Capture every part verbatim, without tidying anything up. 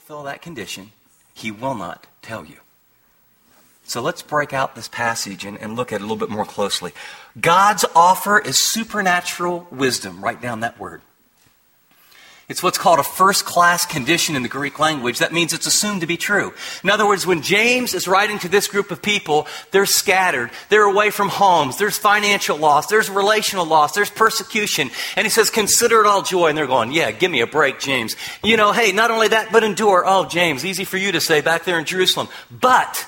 fulfill that condition, he will not tell you. So let's break out this passage and, and look at it a little bit more closely. God's offer is supernatural wisdom. Write down that word. It's what's called a first-class condition in the Greek language. That means it's assumed to be true. In other words, when James is writing to this group of people, they're scattered. They're away from homes. There's financial loss. There's relational loss. There's persecution. And he says, consider it all joy. And they're going, yeah, give me a break, James. You know, hey, not only that, but endure. Oh, James, easy for you to say back there in Jerusalem. But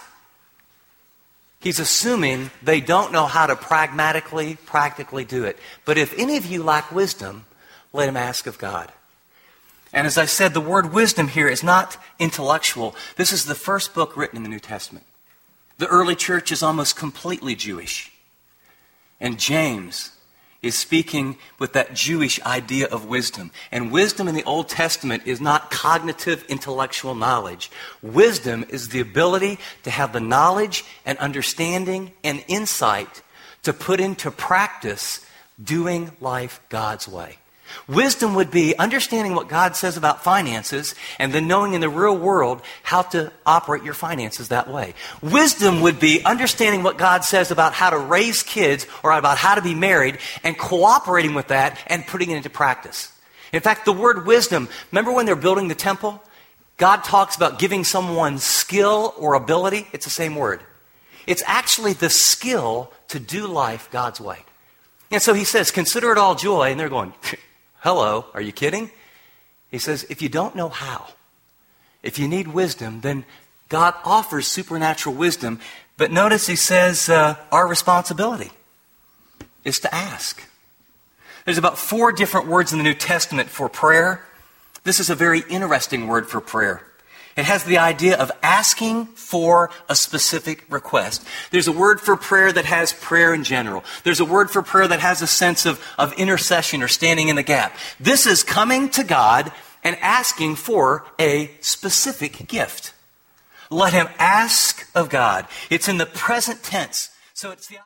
he's assuming they don't know how to pragmatically, practically do it. But if any of you lack wisdom, let him ask of God. And as I said, the word wisdom here is not intellectual. This is the first book written in the New Testament. The early church is almost completely Jewish. And James is speaking with that Jewish idea of wisdom. And wisdom in the Old Testament is not cognitive intellectual knowledge. Wisdom is the ability to have the knowledge and understanding and insight to put into practice doing life God's way. Wisdom would be understanding what God says about finances and then knowing in the real world how to operate your finances that way. Wisdom would be understanding what God says about how to raise kids or about how to be married and cooperating with that and putting it into practice. In fact, the word wisdom, remember when they're building the temple? God talks about giving someone skill or ability. It's the same word. It's actually the skill to do life God's way. And so he says, consider it all joy. And they're going, hello, are you kidding? He says, if you don't know how, if you need wisdom, then God offers supernatural wisdom. But notice he says uh, our responsibility is to ask. There's about four different words in the New Testament for prayer. This is a very interesting word for prayer. It has the idea of asking for a specific request. There's a word for prayer that has prayer in general. There's a word for prayer that has a sense of, of intercession or standing in the gap. This is coming to God and asking for a specific gift. Let him ask of God. It's in the present tense. So it's the